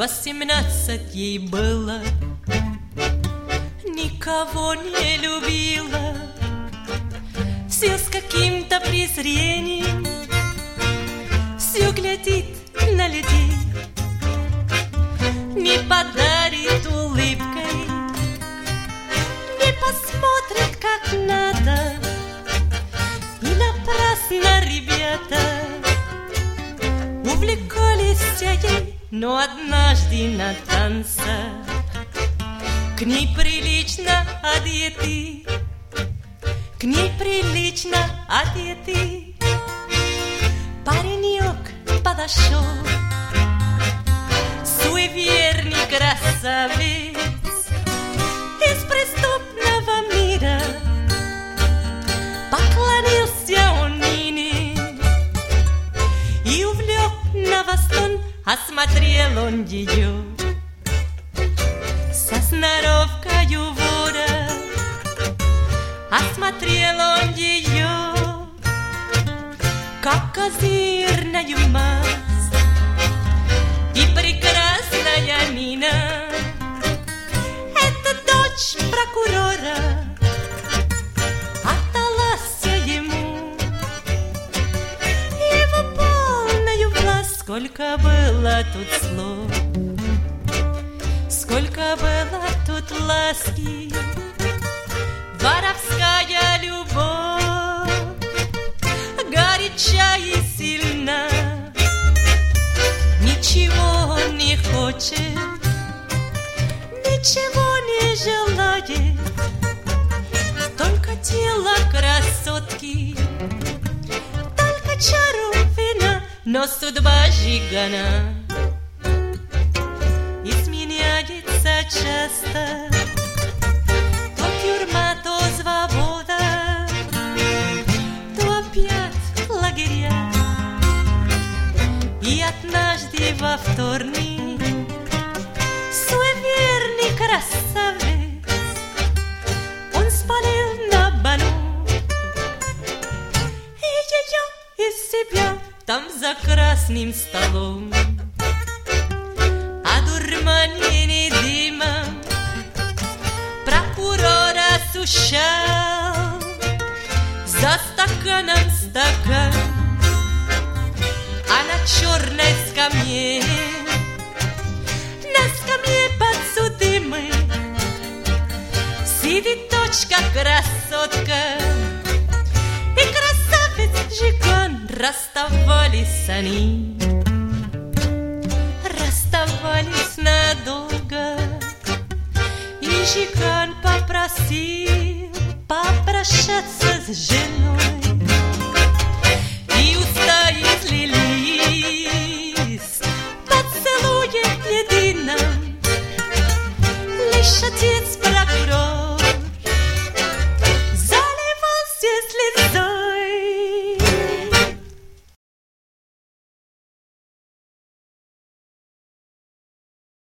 18 ей было, никого не любила, все с каким-то презрением, все глядит на людей, не подарит улыбкой, не посмотрит как надо. И напрасно ребята увлекались ей, но однажды на танцах к ней прилично одетый, к ней прилично одетый паренек подошел, суеверный красавец из преступного мира. Поклонился он Нине и увлек на востон, осмотрел он ее со сноровкою вора, осмотрел он ее как козырную масть. И прекрасная Нина — это дочь прокурора, отдалась ему его полною власть. Сколько было тут слов, сколько было тут ласки, воровская любовь, горяча и сильна. Ничего не хочет, ничего не желает, только тело красотки, только чару вина, но судьба жигана изменяется часто. То тюрьма, то свобода, то опять лагеря. И однажды во вторник суеверный красавец он спалил на бану и ее из себя там за красным столом, одурманенный дымом, прокурор осущал за стаканом стакан. А на черной скамье, на скамье подсудимой, сидит дочка красотка и красавец жиган. Расставались они, расставались надолго, и жиган попросил попрощаться с женой.